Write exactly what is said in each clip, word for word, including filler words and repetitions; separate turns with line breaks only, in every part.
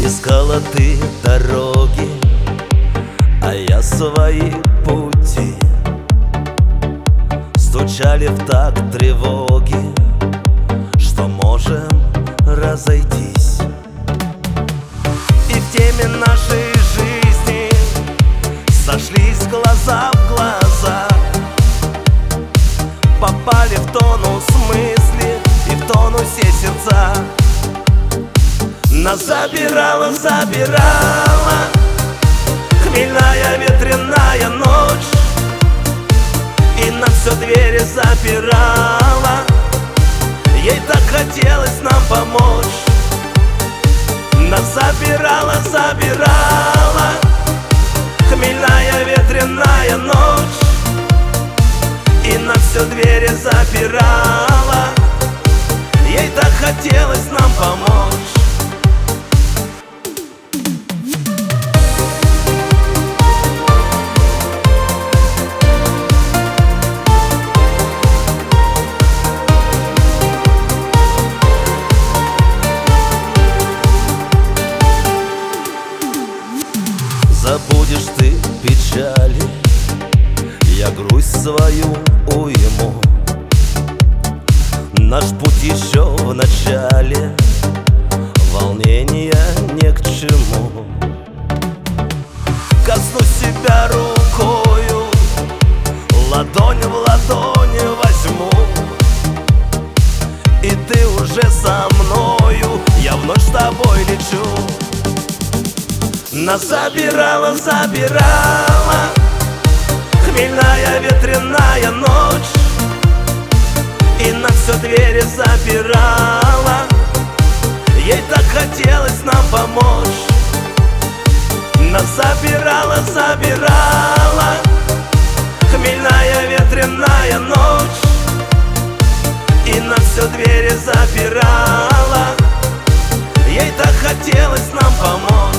Искала ты дороги, а я свои пути. Стучали в такт тревоги, что можем разойтись. И в теме нашей жизни сошлись глаза в глаза, попали в тонус мысли и в тонусе сердца. Нас забирала, забирала хмельная ветреная ночь, и на все двери запирала. Ей так хотелось нам помочь. Нас забирала, забирала хмельная ветреная ночь, и на все двери запирала. Ей так хотелось нам помочь. Забудешь ты печали, я грусть свою уйму. Наш путь еще в начале, волнения не к чему. Коснусь себя рукою, ладонь в ладонь возьму, и ты уже со мною, я вновь с тобой лечу. Нас забирала, забирала хмельная ветреная ночь, и на все двери запирала. Ей так хотелось нам помочь. Нас забирала, забирала хмельная ветреная ночь, и на все двери запирала. Ей так хотелось нам помочь.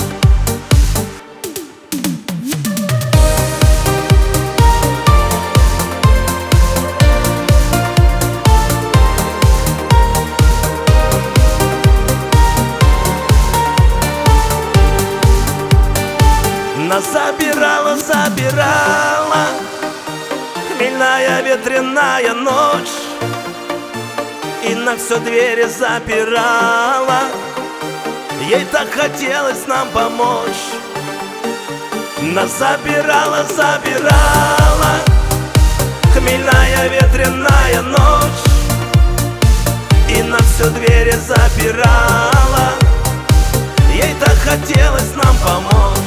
Нас забирала, забирала хмельная ветреная ночь, и на все двери запирала. Ей так хотелось нам помочь. Нас забирала, забирала хмельная ветреная ночь, и на все двери запирала. Ей так хотелось нам помочь.